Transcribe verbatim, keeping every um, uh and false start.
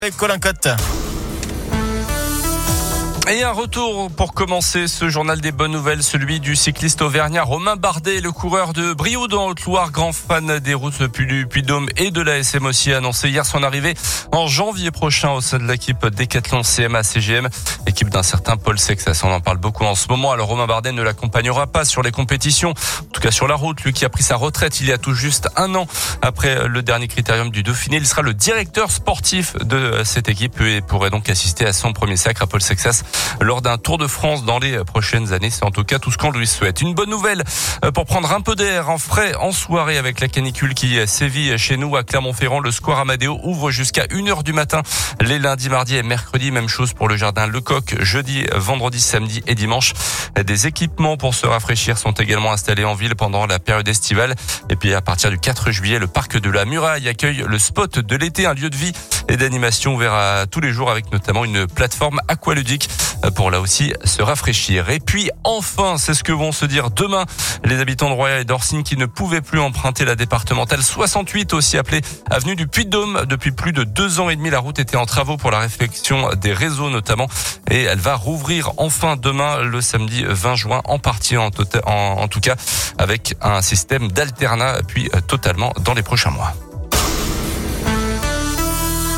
Avec Colin Cotte. Et un retour pour commencer ce journal des bonnes nouvelles, celui du cycliste auvergnat Romain Bardet, le coureur de Brioude en Haute-Loire, grand fan des routes du Puy-de-Dôme et de la S M aussi, a annoncé hier son arrivée en janvier prochain au sein de l'équipe Décathlon C M A C G M, équipe d'un certain Paul Sexas. On en parle beaucoup en ce moment. Alors Romain Bardet ne l'accompagnera pas sur les compétitions, en tout cas sur la route, lui qui a pris sa retraite il y a tout juste un an après le dernier critérium du Dauphiné. Il sera le directeur sportif de cette équipe et pourrait donc assister à son premier sacre à Paul Sexas lors d'un Tour de France dans les prochaines années. C'est en tout cas tout ce qu'on lui souhaite. Une bonne nouvelle pour prendre un peu d'air en frais en soirée avec la canicule qui sévit chez nous à Clermont-Ferrand. Le Square Amadeo ouvre jusqu'à une heure du matin les lundis, mardis et mercredis. Même chose pour le jardin Lecoq, jeudi, vendredi, samedi et dimanche. Des équipements pour se rafraîchir sont également installés en ville pendant la période estivale. Et puis à partir du quatre juillet, le parc de la Muraille accueille le spot de l'été, un lieu de vie et d'animation ouvert à tous les jours avec notamment une plateforme aqualudique pour là aussi se rafraîchir. Et puis enfin, c'est ce que vont se dire demain les habitants de Royal et d'Orsine qui ne pouvaient plus emprunter la départementale soixante-huit, aussi appelée avenue du Puy-de-Dôme. Depuis plus de deux ans et demi, la route était en travaux pour la réfection des réseaux notamment, et elle va rouvrir enfin demain, le samedi vingt juin, en partie en, tota- en, en tout cas avec un système d'alternat, puis totalement dans les prochains mois.